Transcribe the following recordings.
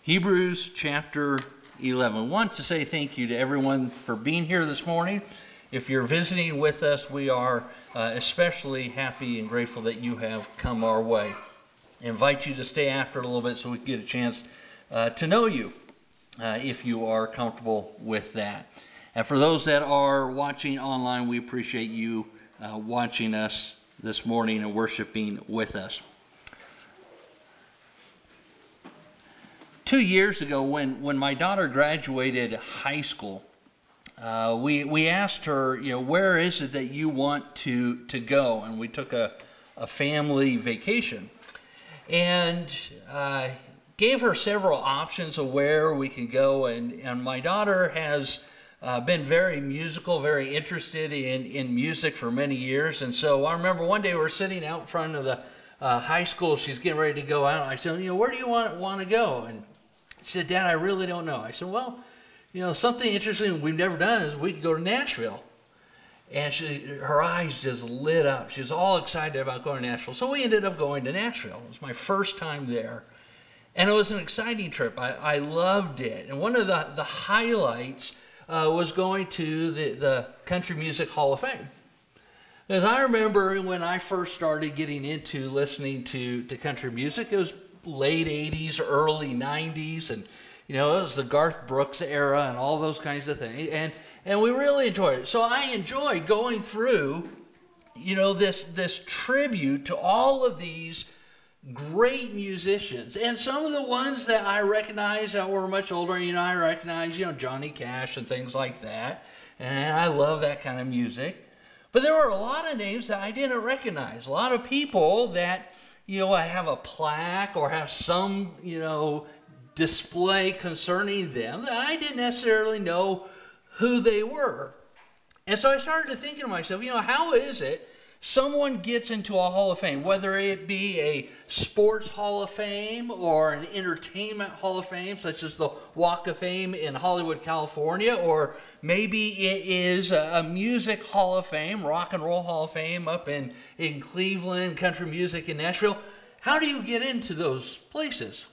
Hebrews chapter 11. I want to say thank you to everyone for being here this morning. If you're visiting with us, we are especially happy and grateful that you have come our way. I invite you to stay after a little bit so we can get a chance to know you if you are comfortable with that. And for those that are watching online, we appreciate you watching us this morning and worshiping with us. 2 years ago, when my daughter graduated high school, we asked her, where is it that you want to go? And we took a family vacation and gave her several options of where we could go. And my daughter has been very musical, very interested in music for many years. And so I remember one day we were sitting out in front of the high school. She's getting ready to go out. I said, where do you want to go? And she said, Dad, I really don't know. I said, well, something interesting we've never done is we could go to Nashville. And her eyes just lit up. She was all excited about going to Nashville. So we ended up going to Nashville. It was my first time there. And it was an exciting trip. I loved it. And one of the highlights was going to the Country Music Hall of Fame. Because I remember when I first started getting into listening to country music, it was late 80s, early 90s, and it was the Garth Brooks era and all those kinds of things, and we really enjoyed it. So I enjoyed going through, this tribute to all of these great musicians, and some of the ones that I recognize that were much older. I recognize, Johnny Cash and things like that, and I love that kind of music. But there were a lot of names that I didn't recognize. A lot of people that I have a plaque or have some, display concerning them that I didn't necessarily know who they were. And so I started thinking to myself, how is it someone gets into a Hall of Fame, whether it be a sports Hall of Fame or an entertainment Hall of Fame, such as the Walk of Fame in Hollywood, California, or maybe it is a music Hall of Fame, Rock and Roll Hall of Fame up in Cleveland, country music in Nashville. How do you get into those places?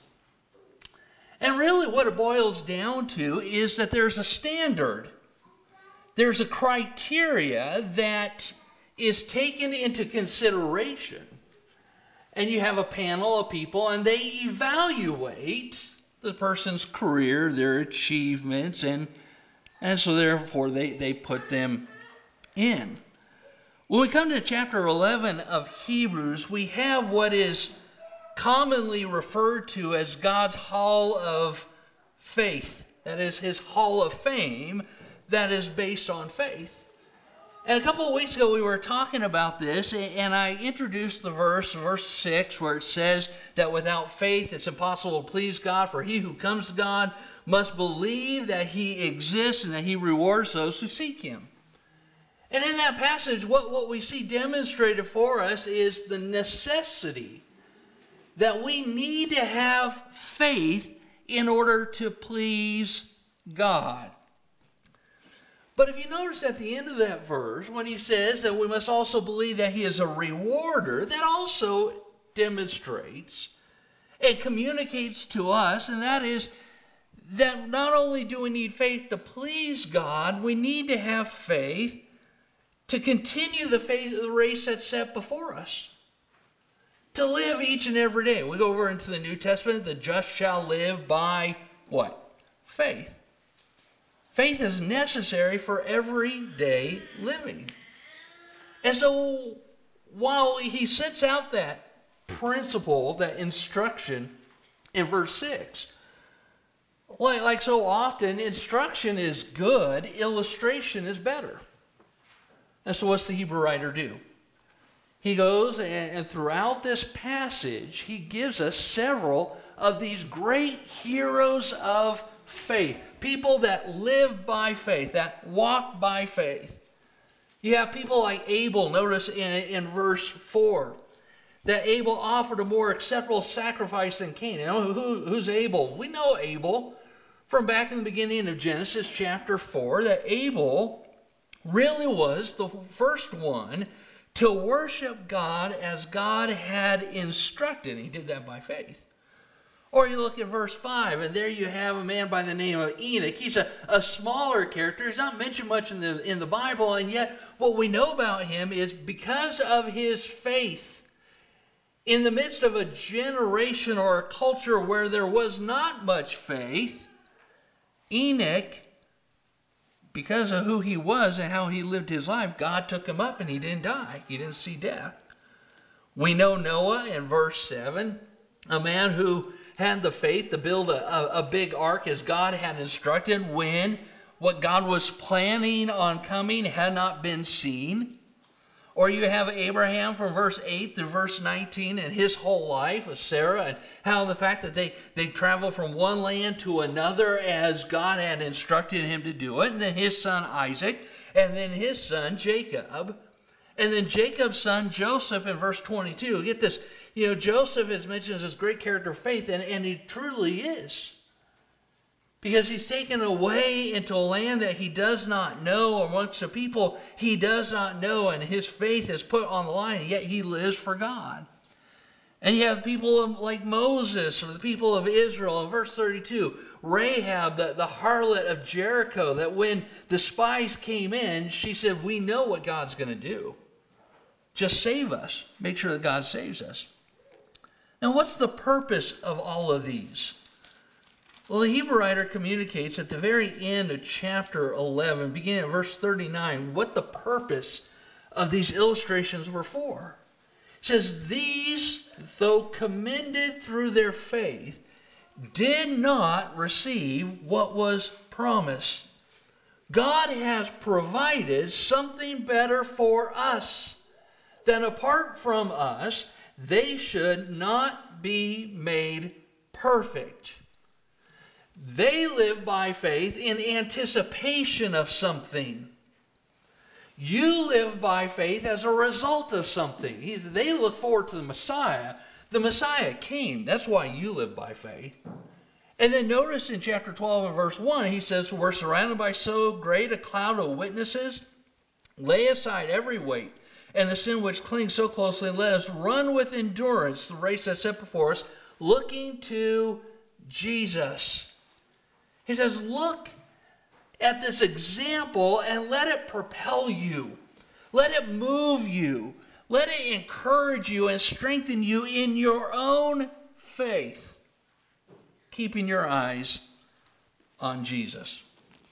And really what it boils down to is that there's a standard. There's a criteria that is taken into consideration. And you have a panel of people, and they evaluate the person's career, their achievements, and so therefore they put them in. When we come to chapter 11 of Hebrews, we have what is commonly referred to as God's Hall of Faith. That is his Hall of Fame that is based on faith. And a couple of weeks ago we were talking about this, and I introduced the verse 6, where it says that without faith it's impossible to please God, for he who comes to God must believe that he exists and that he rewards those who seek him. And in that passage, what we see demonstrated for us is the necessity that we need to have faith in order to please God. But if you notice at the end of that verse, when he says that we must also believe that he is a rewarder, that also demonstrates and communicates to us, and that is that not only do we need faith to please God, we need to have faith to continue the race that's set before us. To live each and every day. We go over into the New Testament, the just shall live by what? Faith. Faith is necessary for everyday living. And so while he sets out that principle, that instruction in verse 6, like so often, instruction is good, illustration is better. And so what's the Hebrew writer do? He goes and throughout this passage, he gives us several of these great heroes of faith. People that live by faith, that walk by faith. You have people like Abel, notice in verse 4, that Abel offered a more acceptable sacrifice than Cain. Who's Abel? We know Abel from back in the beginning of Genesis chapter 4, that Abel really was the first one to worship God as God had instructed. He did that by faith. Or you look at verse 5, and there you have a man by the name of Enoch. He's a smaller character. He's not mentioned much in the Bible, and yet what we know about him is because of his faith, in the midst of a generation or a culture where there was not much faith, Enoch, because of who he was and how he lived his life, God took him up and he didn't die. He didn't see death. We know Noah in verse 7, a man who had the faith to build a big ark as God had instructed when what God was planning on coming had not been seen. Or you have Abraham from verse 8 through verse 19 and his whole life of Sarah, and how the fact that they traveled from one land to another as God had instructed him to do it. And then his son Isaac, and then his son Jacob. And then Jacob's son Joseph in verse 22. Get this, Joseph is mentioned as this great character of faith, and he truly is. Because he's taken away into a land that he does not know, amongst a people he does not know, and his faith is put on the line, and yet he lives for God. And you have people like Moses, or the people of Israel. In verse 32, Rahab, the harlot of Jericho, that when the spies came in, she said, we know what God's going to do. Just save us. Make sure that God saves us. Now, what's the purpose of all of these? Well, the Hebrew writer communicates at the very end of chapter 11, beginning at verse 39, what the purpose of these illustrations were for. It says, these, though commended through their faith, did not receive what was promised. God has provided something better for us, that apart from us, they should not be made perfect. They live by faith in anticipation of something. You live by faith as a result of something. They look forward to the Messiah. The Messiah came. That's why you live by faith. And then notice in chapter 12 and verse 1, he says, we're surrounded by so great a cloud of witnesses. Lay aside every weight and the sin which clings so closely, and let us run with endurance the race that's set before us, looking to Jesus. He says, look at this example and let it propel you. Let it move you. Let it encourage you and strengthen you in your own faith, keeping your eyes on Jesus.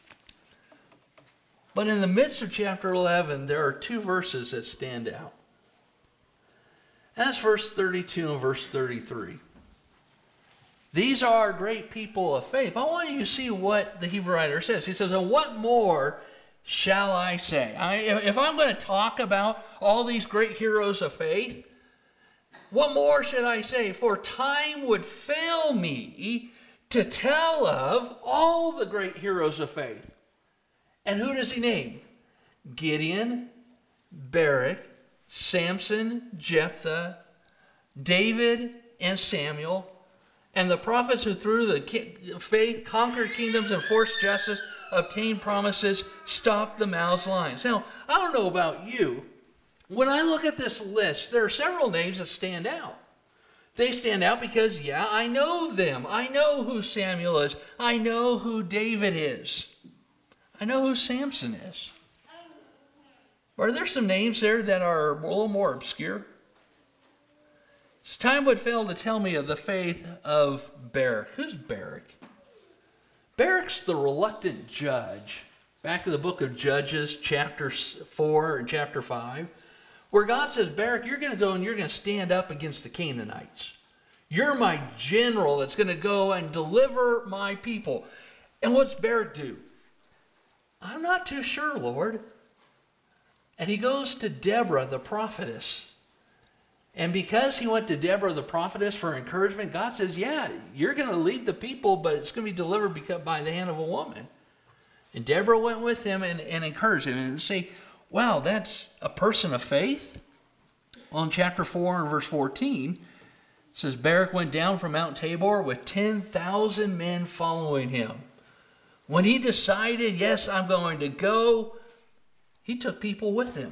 But in the midst of chapter 11, there are two verses that stand out. That's verse 32 and verse 33. These are great people of faith. I want you to see what the Hebrew writer says. He says, and what more shall I say? If I'm going to talk about all these great heroes of faith, what more should I say? For time would fail me to tell of all the great heroes of faith. And who does he name? Gideon, Barak, Samson, Jephthah, David, and Samuel, and the prophets who through the faith conquered kingdoms, enforced justice, obtained promises, stopped the mouths of lions. Now, I don't know about you. When I look at this list, there are several names that stand out. They stand out because, I know them. I know who Samuel is. I know who David is. I know who Samson is. Are there some names there that are a little more obscure? Time would fail to tell me of the faith of Barak. Who's Barak? Barak's the reluctant judge. Back in the book of Judges, chapter 4 and chapter 5, where God says, Barak, you're going to go and you're going to stand up against the Canaanites. You're my general that's going to go and deliver my people. And what's Barak do? I'm not too sure, Lord. And he goes to Deborah, the prophetess. And because he went to Deborah, the prophetess, for encouragement, God says, you're going to lead the people, but it's going to be delivered by the hand of a woman. And Deborah went with him and encouraged him. And say, wow, that's a person of faith? Well, in chapter 4 and verse 14, it says, Barak went down from Mount Tabor with 10,000 men following him. When he decided, yes, I'm going to go, he took people with him.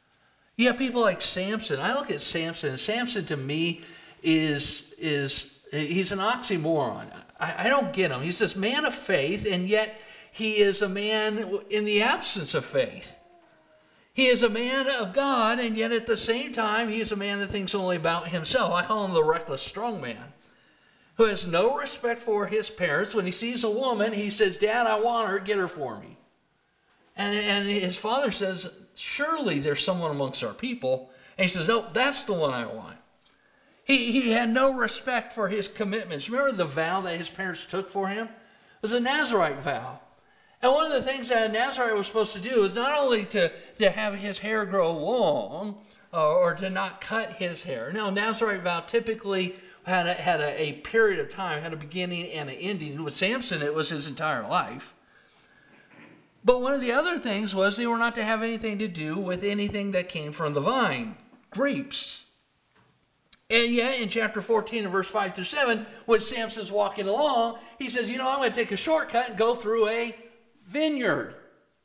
You have people like Samson. I look at Samson, and Samson to me is He's an oxymoron. I don't get him. He's this man of faith, and yet he is a man in the absence of faith. He is a man of God, and yet at the same time, he is a man that thinks only about himself. I call him the reckless strong man, who has no respect for his parents. When he sees a woman, he says, "Dad, I want her, get her for me." And his father says, "Surely there's someone amongst our people." And he says, "No, that's the one I want." He had no respect for his commitments. Remember the vow that his parents took for him? It was a Nazirite vow. And one of the things that a Nazirite was supposed to do is not only to have his hair grow long or to not cut his hair. Now, a Nazirite vow typically had a period of time, had a beginning and an ending. With Samson, it was his entire life. But one of the other things was they were not to have anything to do with anything that came from the vine, grapes. And yet, in chapter 14 and verse 5 through 7, when Samson's walking along, he says, I'm going to take a shortcut and go through a vineyard.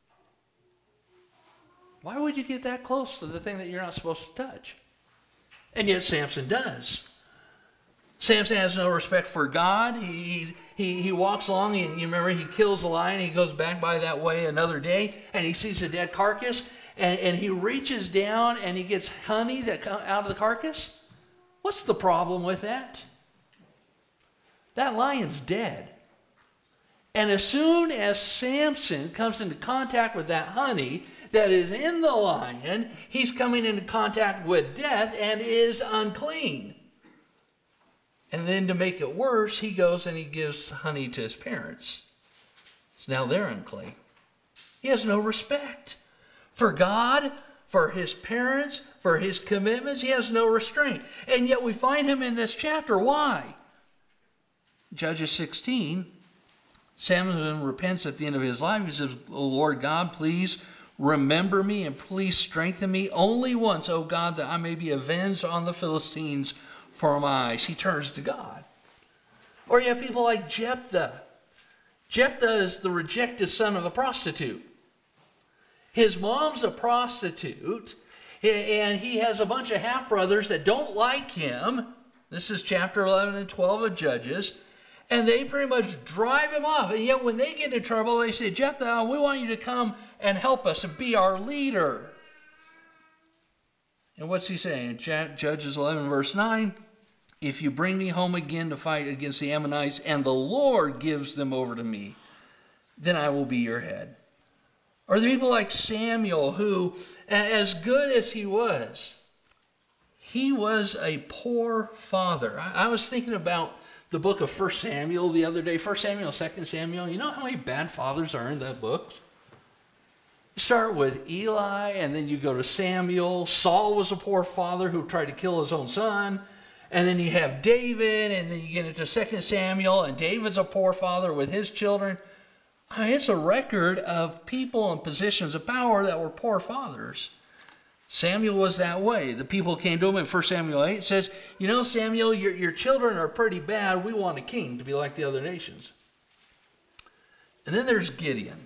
Why would you get that close to the thing that you're not supposed to touch? And yet Samson does. Samson has no respect for God. He walks along, and you remember he kills a lion. He goes back by that way another day, and he sees a dead carcass, and he reaches down and he gets honey that comes out of the carcass. What's the problem with that? That lion's dead. And as soon as Samson comes into contact with that honey that is in the lion, he's coming into contact with death and is unclean. And then to make it worse, he goes and he gives honey to his parents. So now they're unclean. He has no respect for God, for his parents, for his commitments. He has no restraint. And yet we find him in this chapter. Why? Judges 16, Samson repents at the end of his life. He says, "O Lord God, please remember me and please strengthen me only once, O God, that I may be avenged on the Philistines for my eyes." He turns to God. Or you have people like Jephthah. Jephthah is the rejected son of a prostitute. His mom's a prostitute, and he has a bunch of half-brothers that don't like him. This is chapter 11 and 12 of Judges. And they pretty much drive him off. And yet when they get in trouble, they say, "Jephthah, we want you to come and help us and be our leader." And what's he saying? Judges 11 verse 9, "If you bring me home again to fight against the Ammonites, and the Lord gives them over to me, then I will be your head." Or the people like Samuel, who, as good as he was a poor father. I was thinking about the book of 1 Samuel the other day. 1 Samuel, 2 Samuel. You know how many bad fathers are in that book? You start with Eli, and then you go to Samuel. Saul was a poor father who tried to kill his own son. And then you have David, and then you get into 2 Samuel, and David's a poor father with his children. I mean, it's a record of people in positions of power that were poor fathers. Samuel was that way. The people came to him in 1 Samuel 8. It says, Samuel, your children are pretty bad. We want a king to be like the other nations. And then there's Gideon.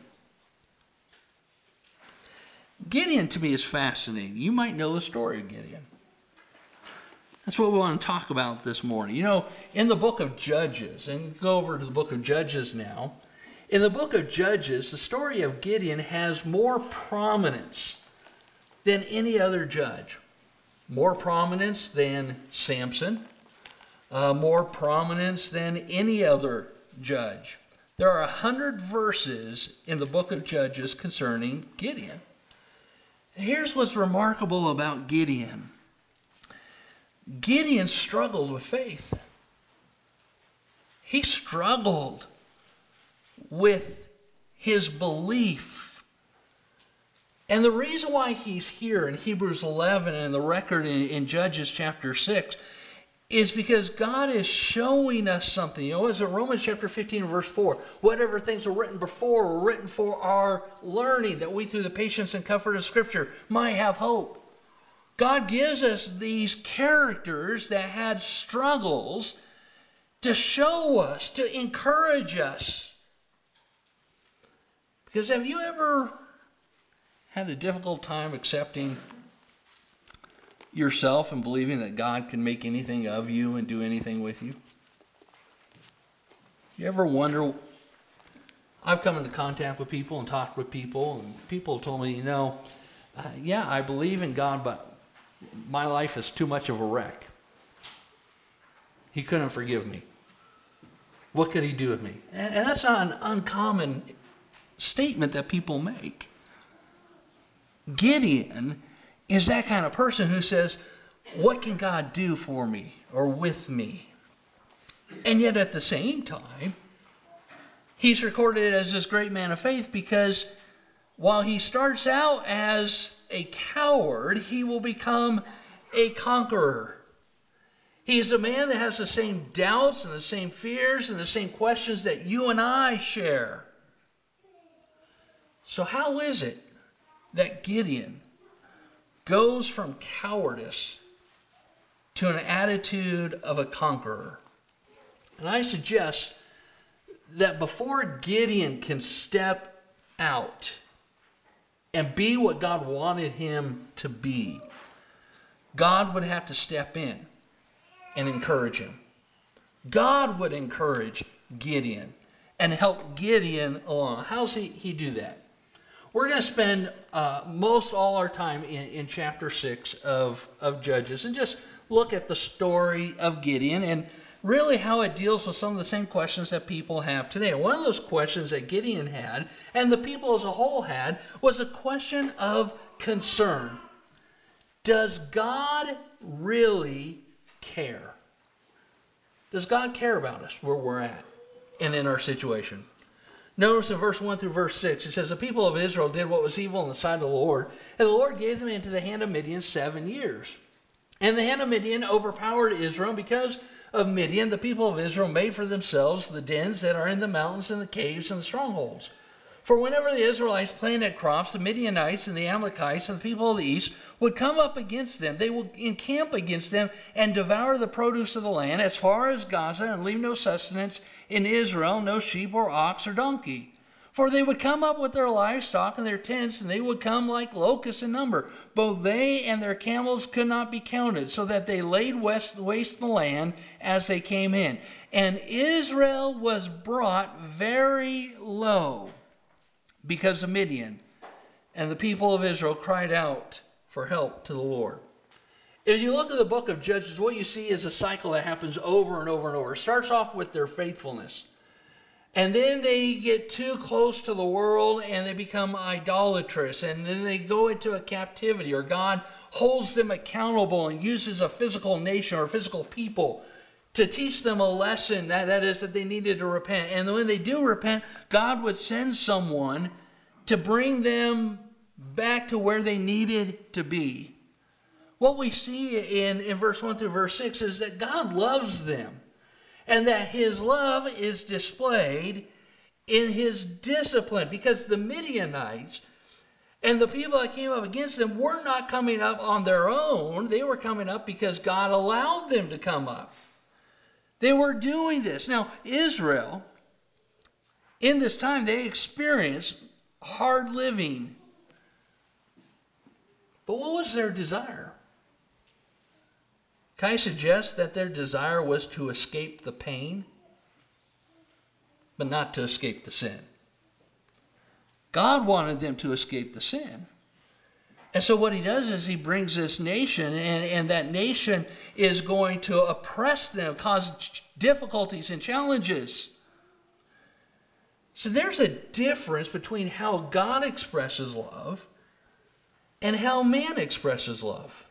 Gideon to me is fascinating. You might know the story of Gideon. That's what we want to talk about this morning. In the book of Judges, and go over to the book of Judges now. In the book of Judges, the story of Gideon has more prominence than any other judge. More prominence than Samson. More prominence than any other judge. There are 100 verses in the book of Judges concerning Gideon. Here's what's remarkable about Gideon. Gideon struggled with faith. He struggled with his belief. And the reason why he's here in Hebrews 11 and the record in Judges chapter 6 is because God is showing us something. As in Romans chapter 15 verse 4, whatever things were written before were written for our learning, that we through the patience and comfort of Scripture might have hope. God gives us these characters that had struggles to show us, to encourage us. Because have you ever had a difficult time accepting yourself and believing that God can make anything of you and do anything with you? You ever wonder, I've come into contact with people and talked with people, and people told me, yeah, I believe in God, but my life is too much of a wreck. He couldn't forgive me. What could he do with me? And that's not an uncommon statement that people make. Gideon is that kind of person who says, what can God do for me or with me? And yet at the same time, he's recorded as this great man of faith because while he starts out as a coward, he will become a conqueror. He is a man that has the same doubts and the same fears and the same questions that you and I share. So how is it that Gideon goes from cowardice to an attitude of a conqueror? And I suggest that before Gideon can step out and be what God wanted him to be, God would have to step in and encourage him. God would encourage Gideon and help Gideon along. How's he do that? We're going to spend most all our time in chapter 6 of Judges and just look at the story of Gideon and really how it deals with some of the same questions that people have today. One of those questions that Gideon had and the people as a whole had was a question of concern. Does God really care? Does God care about us where we're at and in our situation? Notice in verse 1 through verse 6, it says, the people of Israel did what was evil in the sight of the Lord, and the Lord gave them into the hand of Midian 7 years. And the hand of Midian overpowered Israel. Because of Midian, the people of Israel made for themselves the dens that are in the mountains and the caves and the strongholds. For whenever the Israelites planted crops, the Midianites and the Amalekites and the people of the east would come up against them. They would encamp against them and devour the produce of the land as far as Gaza and leave no sustenance in Israel, no sheep or ox or donkey. For they would come up with their livestock and their tents, and they would come like locusts in number. Both they and their camels could not be counted, so that they laid waste the land as they came in. And Israel was brought very low because of Midian, and the people of Israel cried out for help to the Lord. If you look at the book of Judges, what you see is a cycle that happens over and over and over. It starts off with their faithfulness. And then they get too close to the world and they become idolatrous. And then they go into a captivity, or God holds them accountable and uses a physical nation or physical people to teach them a lesson, that is, that they needed to repent. And when they do repent, God would send someone to bring them back to where they needed to be. What we see in verse 1 through verse 6 is that God loves them, and that his love is displayed in his discipline, because the Midianites and the people that came up against them were not coming up on their own. They were coming up because God allowed them to come up. They were doing this. Now, Israel, in this time, they experienced hard living. But what was their desire? Can I suggest that their desire was to escape the pain, but not to escape the sin? God wanted them to escape the sin. And so what he does is he brings this nation, and that nation is going to oppress them, cause difficulties and challenges. So there's a difference between how God expresses love and how man expresses love.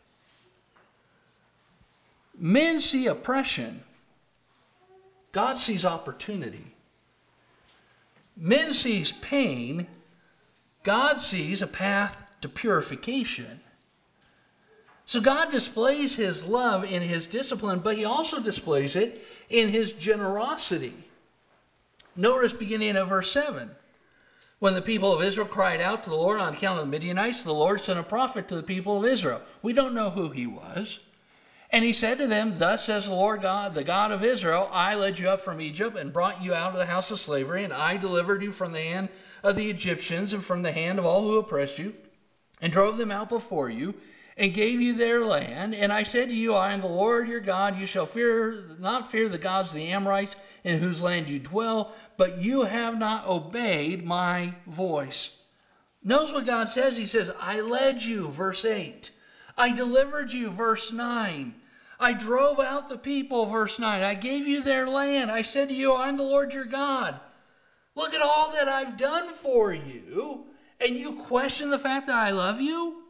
Men see oppression. God sees opportunity. Men sees pain. God sees a path to purification. So God displays his love in his discipline, but he also displays it in his generosity. Notice beginning of verse 7. When the people of Israel cried out to the Lord on account of the Midianites, the Lord sent a prophet to the people of Israel. We don't know who he was. And he said to them, thus says the Lord God, the God of Israel, I led you up from Egypt and brought you out of the house of slavery, and I delivered you from the hand of the Egyptians and from the hand of all who oppressed you, and drove them out before you. and gave you their land. And I said to you, I am the Lord your God. You shall not fear the gods of the Amorites in whose land you dwell, but you have not obeyed my voice. Notice what God says. He says, I led you, verse 8. I delivered you, verse 9. I drove out the people, verse 9. I gave you their land. I said to you, I'm the Lord your God. Look at all that I've done for you, and you question the fact that I love you?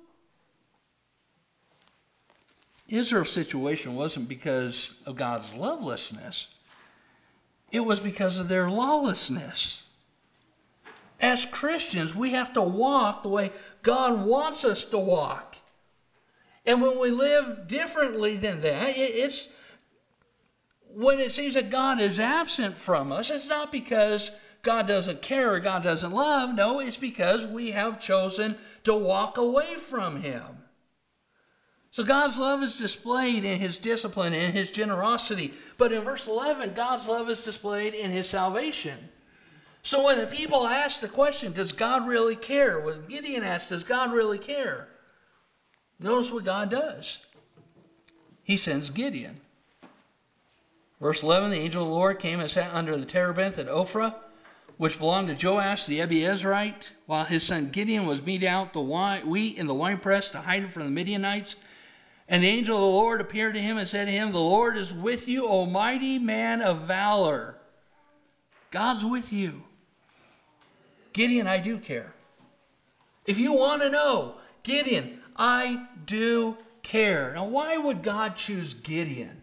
Israel's situation wasn't because of God's lovelessness. It was because of their lawlessness. As Christians, we have to walk the way God wants us to walk. And when we live differently than that, it's when it seems that God is absent from us, it's not because God doesn't care or God doesn't love. No, it's because we have chosen to walk away from him. So God's love is displayed in his discipline and his generosity. But in verse 11, God's love is displayed in his salvation. So when the people ask the question, does God really care? When Gideon asked, does God really care? Notice what God does. He sends Gideon. Verse 11, the angel of the Lord came and sat under the terebinth at Ophrah, which belonged to Joash the Abiezrite, while his son Gideon was beating out the wheat in the winepress to hide it from the Midianites. And the angel of the Lord appeared to him and said to him, the Lord is with you, O mighty man of valor. God's with you. Gideon, I do care. If you want to know, Gideon, I do care. Now, why would God choose Gideon?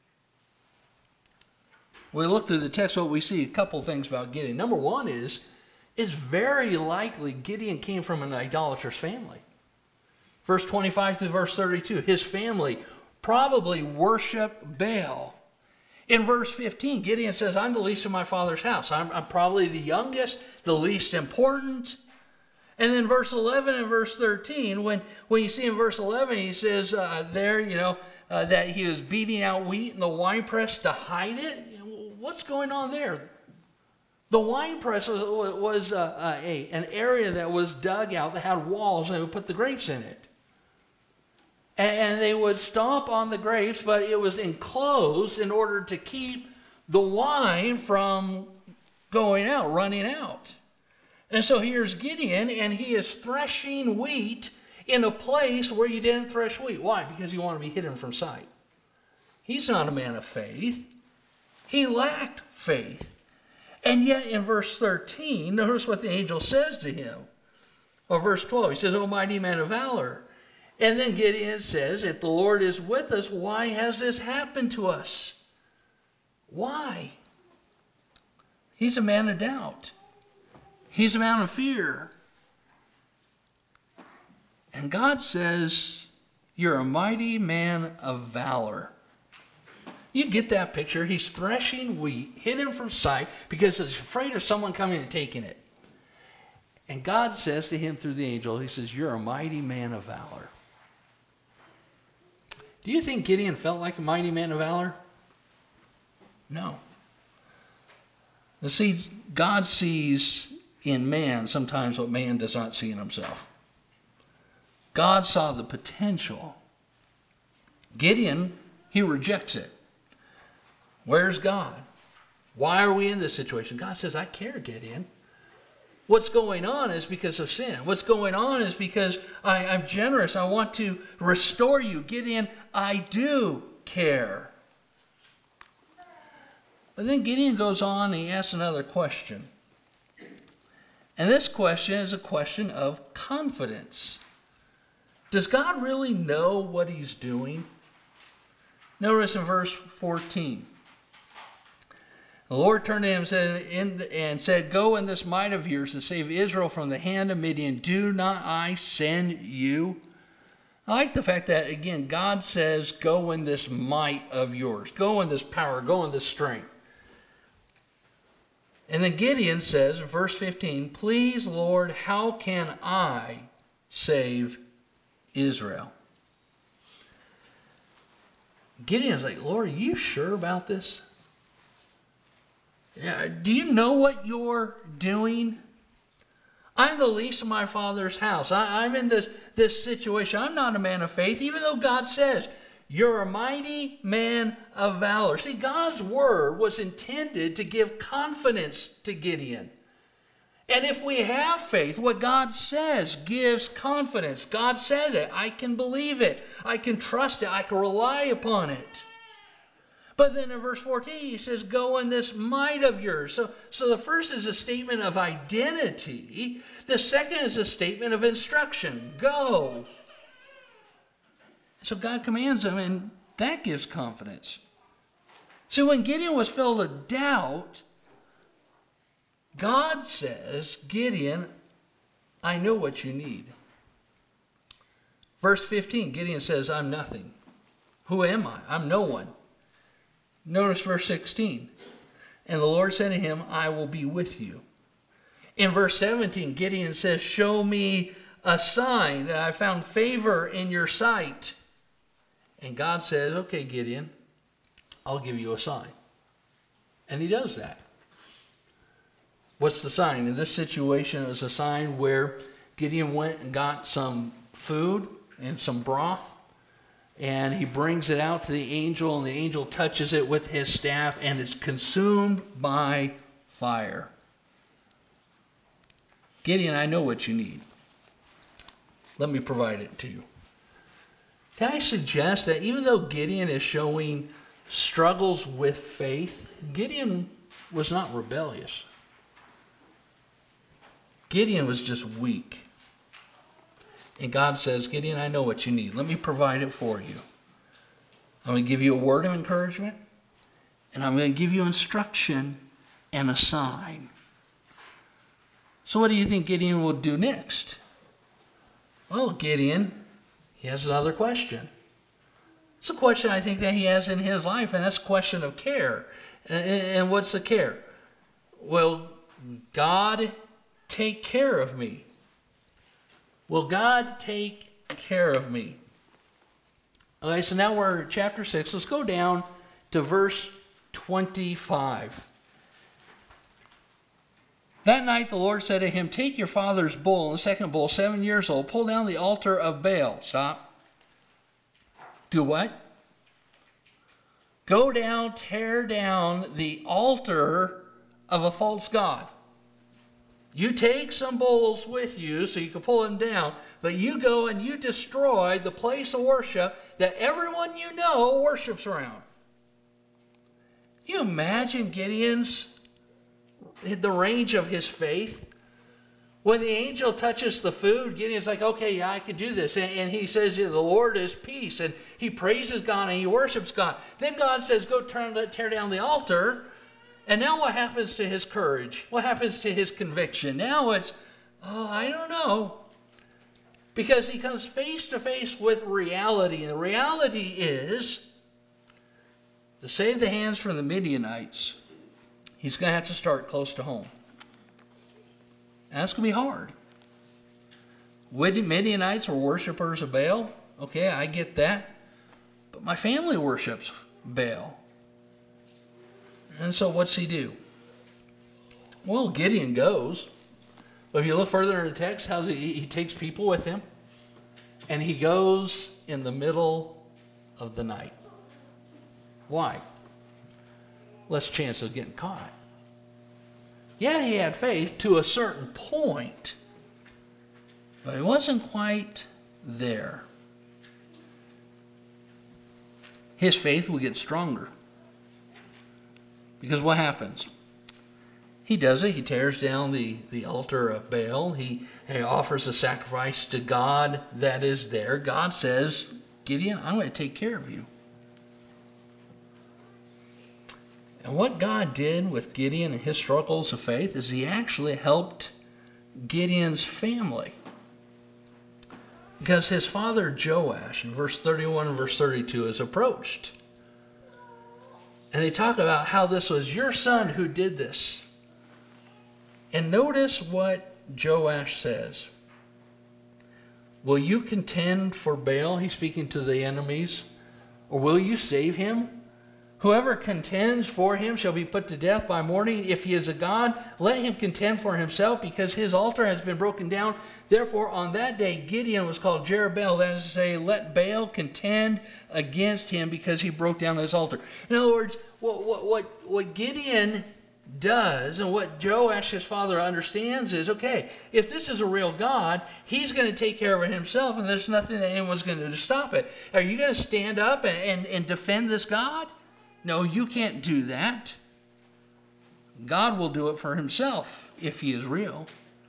We look through the text, what we see, a couple things about Gideon. Number one is, it's very likely Gideon came from an idolatrous family. Verse 25 through verse 32, his family probably worshiped Baal. In verse 15, Gideon says, I'm the least of my father's house. I'm probably the youngest, the least important. And then verse 11 and verse 13, when you see in verse 11, he says that he was beating out wheat in the winepress to hide it. What's going on there? The winepress was an area that was dug out that had walls, and they would put the grapes in it. And they would stomp on the grapes, but it was enclosed in order to keep the wine from going out, running out. And so here's Gideon, and he is threshing wheat in a place where you didn't thresh wheat. Why? Because you want to be hidden from sight. He's not a man of faith. He lacked faith. And yet in verse 13, notice what the angel says to him. Or verse 12, he says, O mighty man of valor. And then Gideon says, if the Lord is with us, why has this happened to us? Why? He's a man of doubt. He's a man of fear. And God says, you're a mighty man of valor. You get that picture. He's threshing wheat, hidden from sight, because he's afraid of someone coming and taking it. And God says to him through the angel, he says, you're a mighty man of valor. Do you think Gideon felt like a mighty man of valor? No. You see, God sees in man sometimes what man does not see in himself. God saw the potential. Gideon, he rejects it. Where's God? Why are we in this situation? God says, I care, Gideon. What's going on is because of sin. What's going on is because I'm generous. I want to restore you. Gideon, I do care. But then Gideon goes on and he asks another question. And this question is a question of confidence. Does God really know what he's doing? Notice in verse 14. The Lord turned to him and said, go in this might of yours to save Israel from the hand of Midian. Do not I send you? I like the fact that, again, God says, go in this might of yours. Go in this power. Go in this strength. And then Gideon says, verse 15, please, Lord, how can I save Israel? Gideon's like, Lord, are you sure about this? Do you know what you're doing? I'm the least of my father's house. I'm in this situation. I'm not a man of faith, even though God says, you're a mighty man of valor. See, God's word was intended to give confidence to Gideon. And if we have faith, what God says gives confidence. God said it. I can believe it. I can trust it. I can rely upon it. But then in verse 14, he says, go in this might of yours. So the first is a statement of identity. The second is a statement of instruction. Go. So God commands him, and that gives confidence. So when Gideon was filled with doubt, God says, Gideon, I know what you need. Verse 15, Gideon says, I'm nothing. Who am I? I'm no one. Notice verse 16. And the Lord said to him, I will be with you. In verse 17, Gideon says, show me a sign that I found favor in your sight. And God says, okay, Gideon, I'll give you a sign. And he does that. What's the sign? In this situation, it was a sign where Gideon went and got some food and some broth. And he brings it out to the angel, and the angel touches it with his staff, and it's consumed by fire. Gideon, I know what you need. Let me provide it to you. Can I suggest that even though Gideon is showing struggles with faith, Gideon was not rebellious. Gideon was just weak. And God says, Gideon, I know what you need. Let me provide it for you. I'm going to give you a word of encouragement, and I'm going to give you instruction and a sign. So what do you think Gideon will do next? Well, Gideon, he has another question. It's a question I think that he has in his life, and that's a question of care. And what's the care? Will God take care of me? Will God take care of me? Okay, so now we're at chapter 6. Let's go down to verse 25. That night the Lord said to him, take your father's bull, the second bull, 7 years old, pull down the altar of Baal. Stop. Do what? Go down, tear down the altar of a false god. You take some bulls with you so you can pull them down, but you go and you destroy the place of worship that everyone you know worships around. Can you imagine the range of his faith? When the angel touches the food, Gideon's like, okay, yeah, I can do this. And he says, yeah, the Lord is peace. And he praises God and he worships God. Then God says, go tear down the altar. And now what happens to his courage? What happens to his conviction? Now it's, I don't know. Because he comes face to face with reality. And the reality is, to save the hands from the Midianites, he's going to have to start close to home. And that's going to be hard. Midianites were worshipers of Baal. Okay, I get that. But my family worships Baal. And so what's he do? Well, Gideon goes. But if you look further in the text, he takes people with him. And he goes in the middle of the night. Why? Less chance of getting caught. Yeah, he had faith to a certain point. But he wasn't quite there. His faith will get stronger. Because what happens? He does it. He tears down the altar of Baal. He offers a sacrifice to God that is there. God says, Gideon, I'm going to take care of you. And what God did with Gideon and his struggles of faith is he actually helped Gideon's family. Because his father Joash, in verse 31 and verse 32, is approached. And they talk about how this was your son who did this. And notice what Joash says. Will you contend for Baal? He's speaking to the enemies. Or will you save him? Whoever contends for him shall be put to death by morning. If he is a god, let him contend for himself, because his altar has been broken down. Therefore, on that day, Gideon was called Jerubbaal. That is to say, let Baal contend against him, because he broke down his altar. In other words, what Gideon does, and what Joash, his father, understands is, okay, if this is a real God, he's going to take care of it himself, and there's nothing that anyone's going to do to stop it. Are you going to stand up and defend this God? No, you can't do that. God will do it for himself if he is real.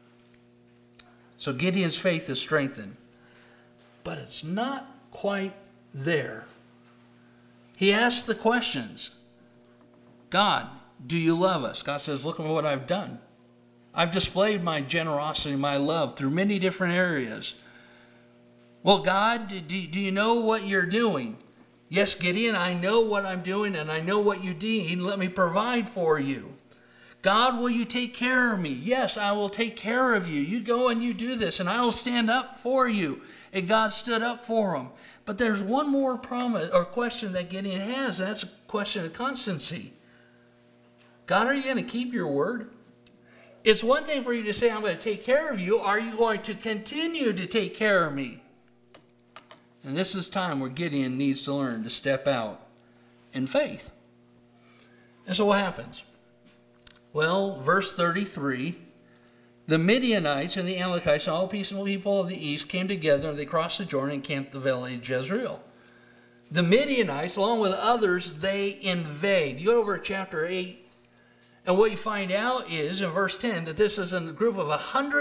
So Gideon's faith is strengthened. But it's not quite there. He asks the questions. God, do you love us? God says, look at what I've done. I've displayed my generosity, my love through many different areas. Well, God, do you know what you're doing? Yes, Gideon, I know what I'm doing, and I know what you need. Let me provide for you. God, will you take care of me? Yes, I will take care of you. You go and you do this, and I will stand up for you. And God stood up for him. But there's one more promise or question that Gideon has, and that's a question of constancy. God, are you going to keep your word? It's one thing for you to say, I'm going to take care of you. Are you going to continue to take care of me? And this is time where Gideon needs to learn to step out in faith. And so what happens? Well, verse 33, the Midianites and the Amalekites and all peaceable people of the east came together, and they crossed the Jordan and camped at the valley of Jezreel. The Midianites, along with others, they invade. You go over to chapter 8, and what you find out is, in verse 10, that this is a group of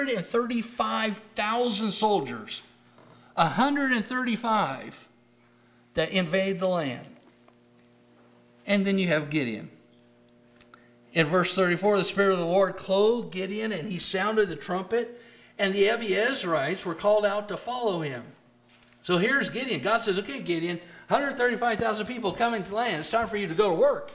135,000 soldiers. 135 that invade the land. And then you have Gideon. In verse 34, the Spirit of the Lord clothed Gideon, and he sounded the trumpet, and the Abiezrites were called out to follow him. So here's Gideon. God says, okay, Gideon, 135,000 people coming to land. It's time for you to go to work.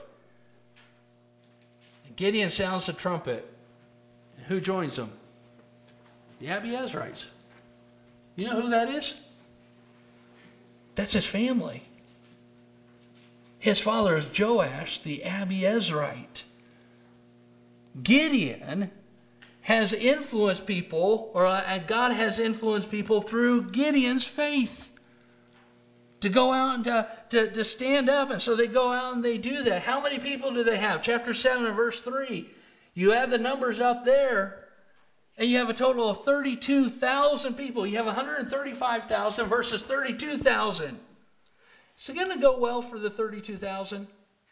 And Gideon sounds the trumpet. And who joins him? The Abiezrites. You know who that is? That's his family. His father is Joash, the Abiezrite. Gideon has influenced people, or God has influenced people through Gideon's faith to go out and to stand up. And so they go out and they do that. How many people do they have? Chapter 7 and verse 3. You add the numbers up there, and you have a total of 32,000 people. You have 135,000 versus 32,000. Is it going to go well for the 32,000?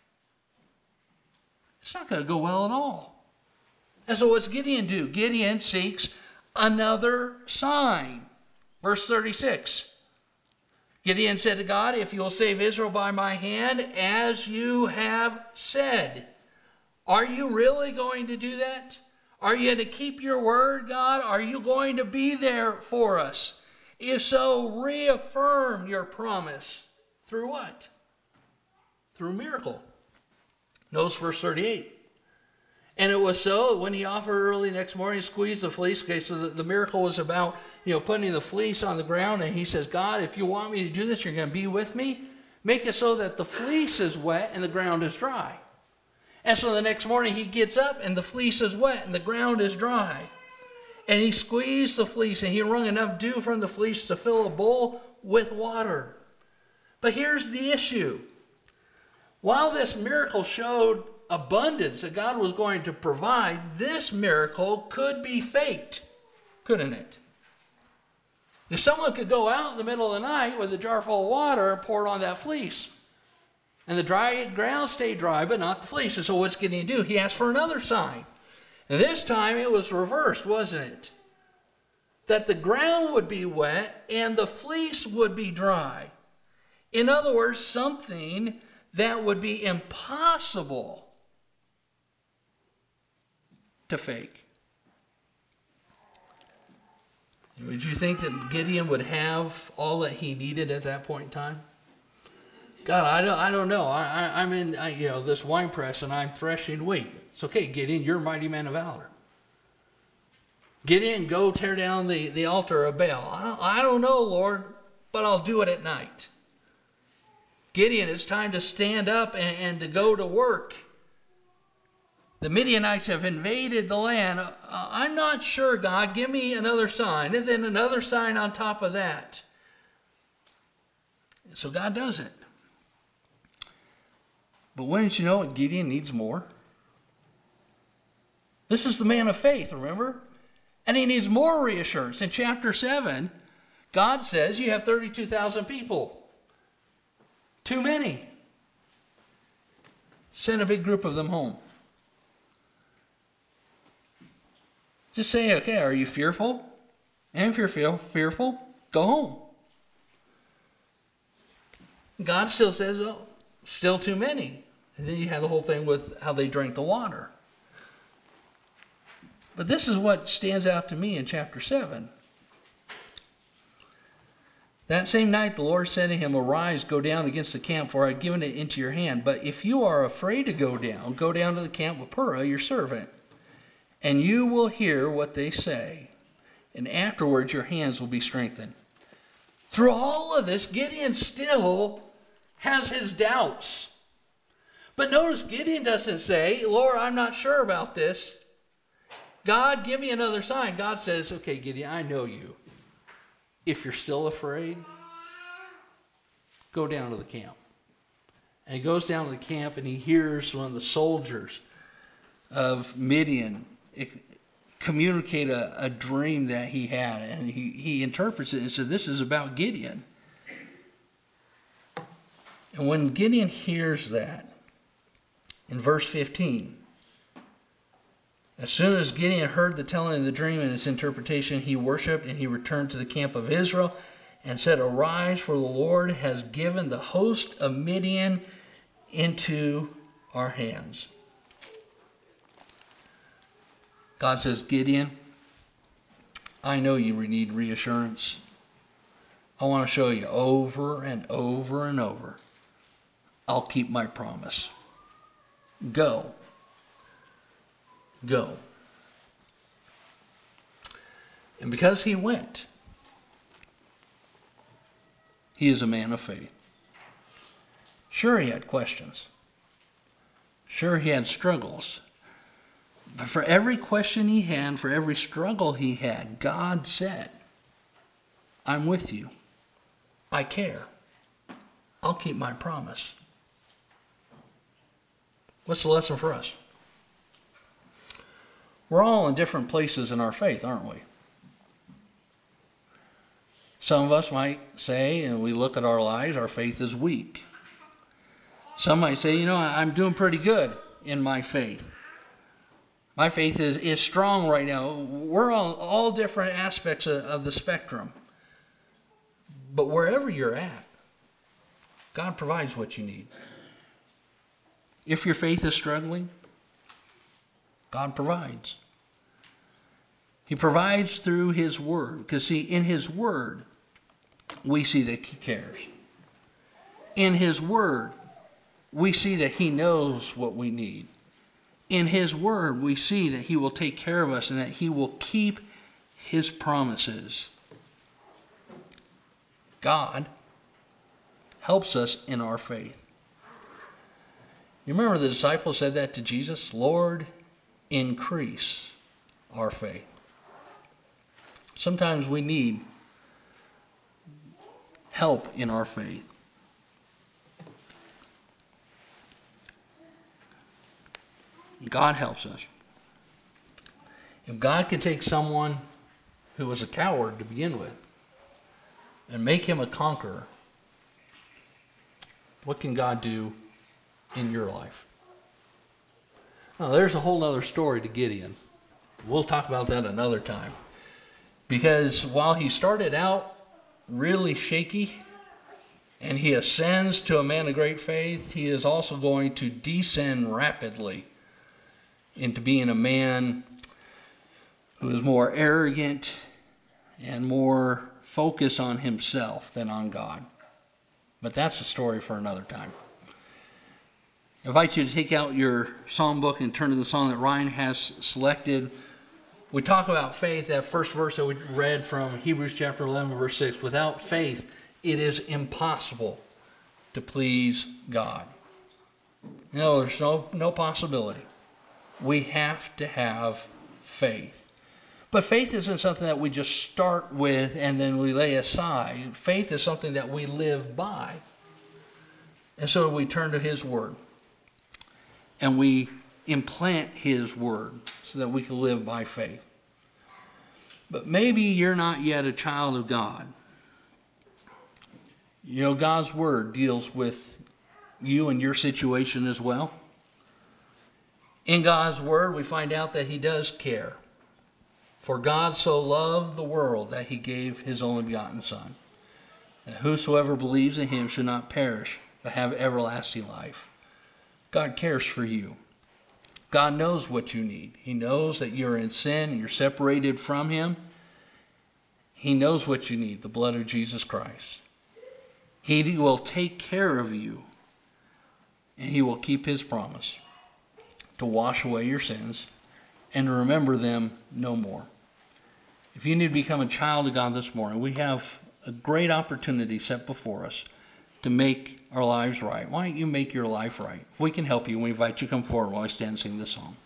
It's not going to go well at all. And so what's Gideon do? Gideon seeks another sign. Verse 36. Gideon said to God, if you will save Israel by my hand, as you have said. Are you really going to do that? Are you going to keep your word, God? Are you going to be there for us? If so, reaffirm your promise. Through what? Through a miracle. Notice verse 38. And it was so, when he offered early next morning, squeezed the fleece. Okay, so the miracle was about, putting the fleece on the ground. And he says, God, if you want me to do this, you're going to be with me. Make it so that the fleece is wet and the ground is dry. And so the next morning he gets up and the fleece is wet and the ground is dry. And he squeezed the fleece and he wrung enough dew from the fleece to fill a bowl with water. But here's the issue. While this miracle showed abundance that God was going to provide, this miracle could be faked, couldn't it? If someone could go out in the middle of the night with a jar full of water and pour it on that fleece, and the dry ground stayed dry, but not the fleece. And so what's Gideon do? He asked for another sign. And this time it was reversed, wasn't it? That the ground would be wet and the fleece would be dry. In other words, something that would be impossible to fake. Would you think that Gideon would have all that he needed at that point in time? God, I don't know. I'm in this wine press and I'm threshing wheat. It's okay, Gideon, you're a mighty man of valor. Gideon, go tear down the altar of Baal. I don't know, Lord, but I'll do it at night. Gideon, it's time to stand up and to go to work. The Midianites have invaded the land. I'm not sure, God. Give me another sign. And then another sign on top of that. So God does it. But wouldn't you know it, Gideon needs more? This is the man of faith, remember? And he needs more reassurance. In chapter 7, God says you have 32,000 people. Too many. Send a big group of them home. Just say, okay, are you fearful? And if you're fearful, go home. God still says, well, still too many. And then you have the whole thing with how they drank the water. But this is what stands out to me in chapter 7. That same night the Lord said to him, arise, go down against the camp, for I have given it into your hand. But if you are afraid to go down to the camp with Purah, your servant, and you will hear what they say, and afterwards your hands will be strengthened. Through all of this, Gideon still has his doubts. But notice Gideon doesn't say, Lord, I'm not sure about this. God, give me another sign. God says, okay, Gideon, I know you. If you're still afraid, go down to the camp. And he goes down to the camp and he hears one of the soldiers of Midian communicate a dream that he had. And he interprets it and said, this is about Gideon. And when Gideon hears that, in verse 15, as soon as Gideon heard the telling of the dream and its interpretation, he worshipped and he returned to the camp of Israel and said, arise, for the Lord has given the host of Midian into our hands. God says, Gideon, I know you need reassurance. I want to show you over and over and over. I'll keep my promise. Go. Go. And because he went, he is a man of faith. Sure, he had questions. Sure, he had struggles. But for every question he had, for every struggle he had, God said, I'm with you. I care. I'll keep my promise. What's the lesson for us? We're all in different places in our faith, aren't we? Some of us might say, and we look at our lives, our faith is weak. Some might say, I'm doing pretty good in my faith. My faith is strong right now. We're on all different aspects of the spectrum. But wherever you're at, God provides what you need. If your faith is struggling, God provides. He provides through his word. Because see, in his word, we see that he cares. In his word, we see that he knows what we need. In his word, we see that he will take care of us and that he will keep his promises. God helps us in our faith. You remember the disciples said that to Jesus? Lord, increase our faith. Sometimes we need help in our faith. God helps us. If God could take someone who was a coward to begin with and make him a conqueror, what can God do in your life? Now, there's a whole other story to Gideon. We'll talk about that another time. Because while he started out really shaky and he ascends to a man of great faith, he is also going to descend rapidly into being a man who is more arrogant and more focused on himself than on God. But that's a story for another time. I invite you to take out your psalm book and turn to the song that Ryan has selected. We talk about faith, that first verse that we read from Hebrews chapter 11, verse 6. Without faith, it is impossible to please God. No, there's no possibility. We have to have faith. But faith isn't something that we just start with and then we lay aside. Faith is something that we live by. And so we turn to His Word. And we implant His Word so that we can live by faith. But maybe you're not yet a child of God. You know, God's Word deals with you and your situation as well. In God's Word, we find out that He does care. For God so loved the world that He gave His only begotten Son, that whosoever believes in Him should not perish, but have everlasting life. God cares for you. God knows what you need. He knows that you're in sin and you're separated from Him. He knows what you need, the blood of Jesus Christ. He will take care of you, and He will keep His promise to wash away your sins and to remember them no more. If you need to become a child of God this morning, we have a great opportunity set before us to make our lives right. Why don't you make your life right? If we can help you, we invite you to come forward while I stand and sing this song.